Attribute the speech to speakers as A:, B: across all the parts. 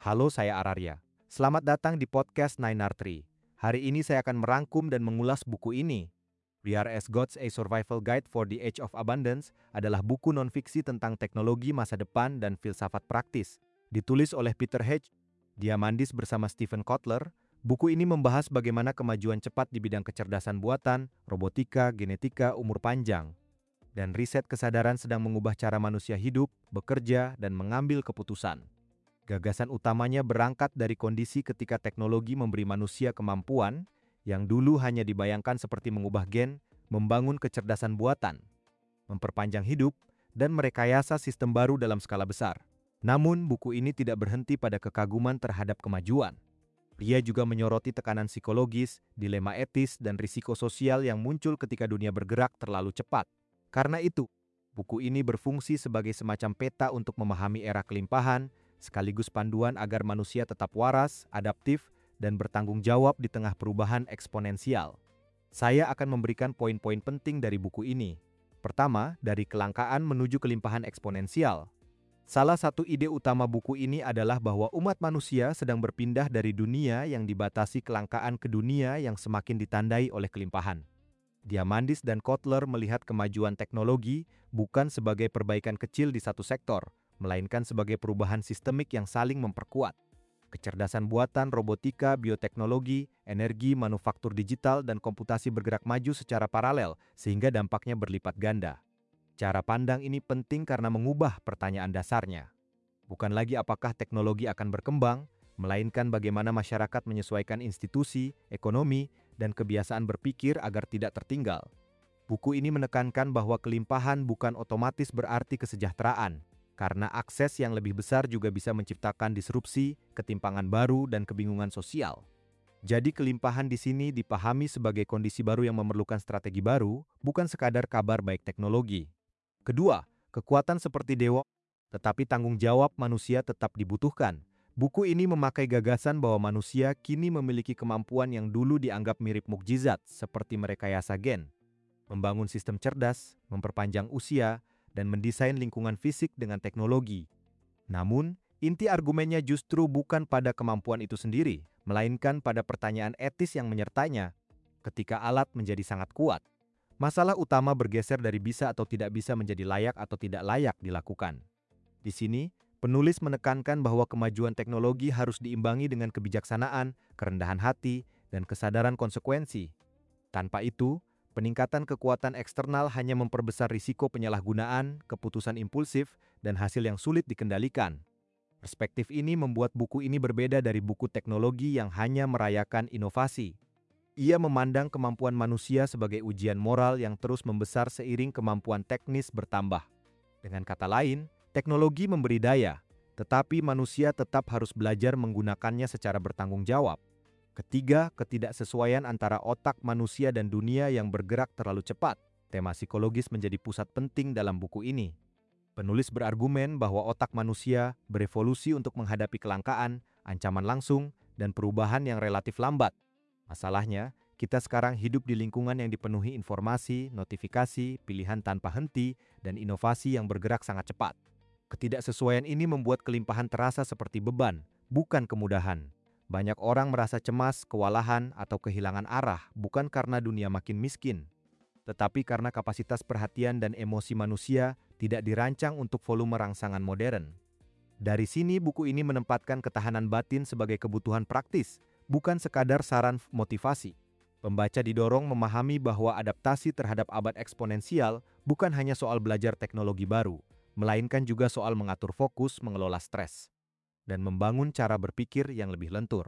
A: Halo, saya Ararya. Selamat datang di podcast Nine Tree. Hari ini saya akan merangkum dan mengulas buku ini. We Are As Gods, A Survival Guide for the Age of Abundance adalah buku non-fiksi tentang teknologi masa depan dan filsafat praktis. Ditulis oleh Peter H. Diamandis bersama Stephen Kotler. Buku ini membahas bagaimana kemajuan cepat di bidang kecerdasan buatan, robotika, genetika, umur panjang, dan riset kesadaran sedang mengubah cara manusia hidup, bekerja, dan mengambil keputusan. Gagasan utamanya berangkat dari kondisi ketika teknologi memberi manusia kemampuan yang dulu hanya dibayangkan seperti mengubah gen, membangun kecerdasan buatan, memperpanjang hidup, dan merekayasa sistem baru dalam skala besar. Namun, buku ini tidak berhenti pada kekaguman terhadap kemajuan. Ia juga menyoroti tekanan psikologis, dilema etis, dan risiko sosial yang muncul ketika dunia bergerak terlalu cepat. Karena itu, buku ini berfungsi sebagai semacam peta untuk memahami era kelimpahan, sekaligus panduan agar manusia tetap waras, adaptif, dan bertanggung jawab di tengah perubahan eksponensial. Saya akan memberikan poin-poin penting dari buku ini. Pertama, dari kelangkaan menuju kelimpahan eksponensial. Salah satu ide utama buku ini adalah bahwa umat manusia sedang berpindah dari dunia yang dibatasi kelangkaan ke dunia yang semakin ditandai oleh kelimpahan. Diamandis dan Kotler melihat kemajuan teknologi bukan sebagai perbaikan kecil di satu sektor, melainkan sebagai perubahan sistemik yang saling memperkuat. Kecerdasan buatan, robotika, bioteknologi, energi, manufaktur digital, dan komputasi bergerak maju secara paralel sehingga dampaknya berlipat ganda. Cara pandang ini penting karena mengubah pertanyaan dasarnya. Bukan lagi apakah teknologi akan berkembang, melainkan bagaimana masyarakat menyesuaikan institusi, ekonomi, dan kebiasaan berpikir agar tidak tertinggal. Buku ini menekankan bahwa kelimpahan bukan otomatis berarti kesejahteraan, karena akses yang lebih besar juga bisa menciptakan disrupsi, ketimpangan baru, dan kebingungan sosial. Jadi kelimpahan di sini dipahami sebagai kondisi baru yang memerlukan strategi baru, bukan sekadar kabar baik teknologi. Kedua, kekuatan seperti dewa, tetapi tanggung jawab manusia tetap dibutuhkan. Buku ini memakai gagasan bahwa manusia kini memiliki kemampuan yang dulu dianggap mirip mukjizat, seperti merekayasa gen, membangun sistem cerdas, memperpanjang usia, dan mendesain lingkungan fisik dengan teknologi. Namun, inti argumennya justru bukan pada kemampuan itu sendiri, melainkan pada pertanyaan etis yang menyertainya ketika alat menjadi sangat kuat. Masalah utama bergeser dari bisa atau tidak bisa menjadi layak atau tidak layak dilakukan. Di sini, penulis menekankan bahwa kemajuan teknologi harus diimbangi dengan kebijaksanaan, kerendahan hati, dan kesadaran konsekuensi. Tanpa itu, peningkatan kekuatan eksternal hanya memperbesar risiko penyalahgunaan, keputusan impulsif, dan hasil yang sulit dikendalikan. Perspektif ini membuat buku ini berbeda dari buku teknologi yang hanya merayakan inovasi. Ia memandang kemampuan manusia sebagai ujian moral yang terus membesar seiring kemampuan teknis bertambah. Dengan kata lain, teknologi memberi daya, tetapi manusia tetap harus belajar menggunakannya secara bertanggung jawab. Ketiga, ketidaksesuaian antara otak manusia dan dunia yang bergerak terlalu cepat. Tema psikologis menjadi pusat penting dalam buku ini. Penulis berargumen bahwa otak manusia berevolusi untuk menghadapi kelangkaan, ancaman langsung, dan perubahan yang relatif lambat. Masalahnya, kita sekarang hidup di lingkungan yang dipenuhi informasi, notifikasi, pilihan tanpa henti, dan inovasi yang bergerak sangat cepat. Ketidaksesuaian ini membuat kelimpahan terasa seperti beban, bukan kemudahan. Banyak orang merasa cemas, kewalahan, atau kehilangan arah bukan karena dunia makin miskin, tetapi karena kapasitas perhatian dan emosi manusia tidak dirancang untuk volume rangsangan modern. Dari sini buku ini menempatkan ketahanan batin sebagai kebutuhan praktis, bukan sekadar saran motivasi. Pembaca didorong memahami bahwa adaptasi terhadap abad eksponensial bukan hanya soal belajar teknologi baru, melainkan juga soal mengatur fokus, mengelola stres, dan membangun cara berpikir yang lebih lentur.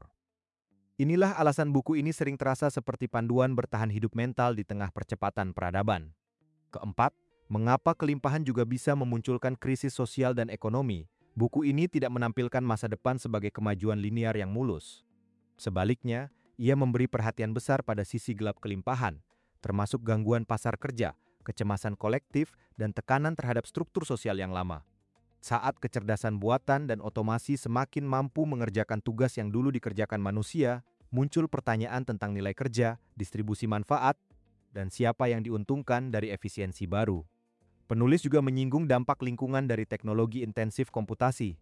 A: Inilah alasan buku ini sering terasa seperti panduan bertahan hidup mental di tengah percepatan peradaban. Keempat, mengapa kelimpahan juga bisa memunculkan krisis sosial dan ekonomi? Buku ini tidak menampilkan masa depan sebagai kemajuan linear yang mulus. Sebaliknya, ia memberi perhatian besar pada sisi gelap kelimpahan, termasuk gangguan pasar kerja, kecemasan kolektif, dan tekanan terhadap struktur sosial yang lama. Saat kecerdasan buatan dan otomasi semakin mampu mengerjakan tugas yang dulu dikerjakan manusia, muncul pertanyaan tentang nilai kerja, distribusi manfaat, dan siapa yang diuntungkan dari efisiensi baru. Penulis juga menyinggung dampak lingkungan dari teknologi intensif komputasi.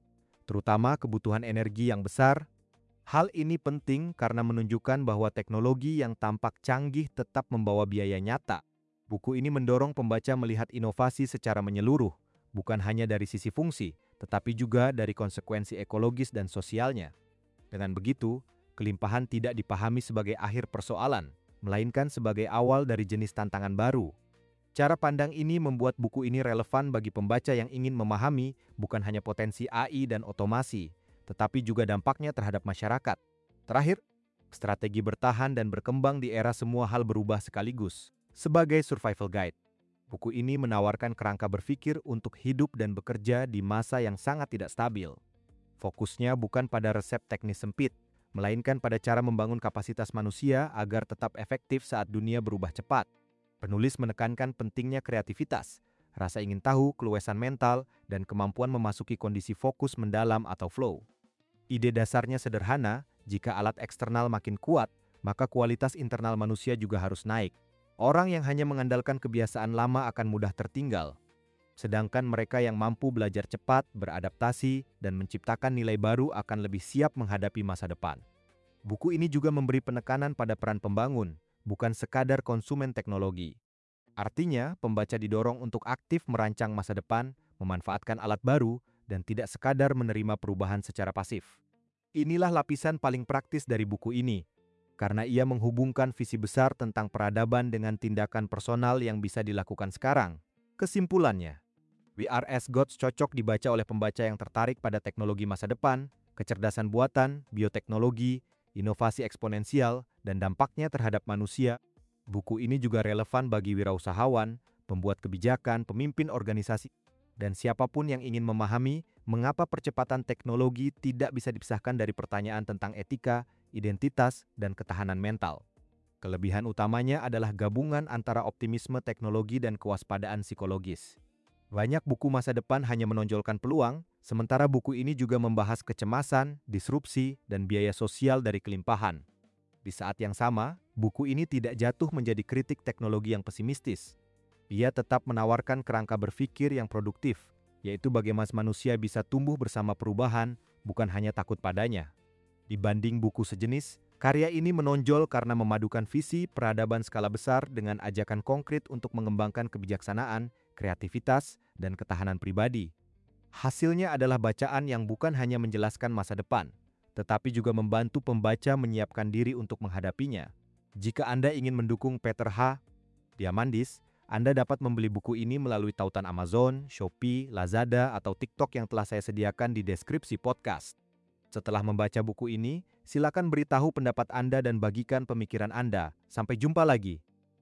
A: terutama kebutuhan energi yang besar. Hal ini penting karena menunjukkan bahwa teknologi yang tampak canggih tetap membawa biaya nyata. Buku ini mendorong pembaca melihat inovasi secara menyeluruh, bukan hanya dari sisi fungsi, tetapi juga dari konsekuensi ekologis dan sosialnya. Dengan begitu, kelimpahan tidak dipahami sebagai akhir persoalan, melainkan sebagai awal dari jenis tantangan baru. Cara pandang ini membuat buku ini relevan bagi pembaca yang ingin memahami bukan hanya potensi AI dan otomasi, tetapi juga dampaknya terhadap masyarakat. Terakhir, strategi bertahan dan berkembang di era semua hal berubah sekaligus. Sebagai survival guide, buku ini menawarkan kerangka berpikir untuk hidup dan bekerja di masa yang sangat tidak stabil. Fokusnya bukan pada resep teknis sempit, melainkan pada cara membangun kapasitas manusia agar tetap efektif saat dunia berubah cepat. Penulis menekankan pentingnya kreativitas, rasa ingin tahu, keluasan mental, dan kemampuan memasuki kondisi fokus mendalam atau flow. Ide dasarnya sederhana, jika alat eksternal makin kuat, maka kualitas internal manusia juga harus naik. Orang yang hanya mengandalkan kebiasaan lama akan mudah tertinggal. Sedangkan mereka yang mampu belajar cepat, beradaptasi, dan menciptakan nilai baru akan lebih siap menghadapi masa depan. Buku ini juga memberi penekanan pada peran pembangun, bukan sekadar konsumen teknologi. Artinya, pembaca didorong untuk aktif merancang masa depan, memanfaatkan alat baru, dan tidak sekadar menerima perubahan secara pasif. Inilah lapisan paling praktis dari buku ini, karena ia menghubungkan visi besar tentang peradaban dengan tindakan personal yang bisa dilakukan sekarang. Kesimpulannya, We Are As Gods cocok dibaca oleh pembaca yang tertarik pada teknologi masa depan, kecerdasan buatan, bioteknologi, inovasi eksponensial, dan dampaknya terhadap manusia. Buku ini juga relevan bagi wirausahawan, pembuat kebijakan, pemimpin organisasi, dan siapapun yang ingin memahami mengapa percepatan teknologi tidak bisa dipisahkan dari pertanyaan tentang etika, identitas, dan ketahanan mental. Kelebihan utamanya adalah gabungan antara optimisme teknologi dan kewaspadaan psikologis. Banyak buku masa depan hanya menonjolkan peluang, sementara buku ini juga membahas kecemasan, disrupsi, dan biaya sosial dari kelimpahan. Di saat yang sama, buku ini tidak jatuh menjadi kritik teknologi yang pesimistis. Ia tetap menawarkan kerangka berpikir yang produktif, yaitu bagaimana manusia bisa tumbuh bersama perubahan, bukan hanya takut padanya. Dibanding buku sejenis, karya ini menonjol karena memadukan visi peradaban skala besar dengan ajakan konkret untuk mengembangkan kebijaksanaan, kreativitas, dan ketahanan pribadi. Hasilnya adalah bacaan yang bukan hanya menjelaskan masa depan, tetapi juga membantu pembaca menyiapkan diri untuk menghadapinya. Jika Anda ingin mendukung Peter H. Diamandis, Anda dapat membeli buku ini melalui tautan Amazon, Shopee, Lazada, atau TikTok yang telah saya sediakan di deskripsi podcast. Setelah membaca buku ini, silakan beritahu pendapat Anda dan bagikan pemikiran Anda. Sampai jumpa lagi.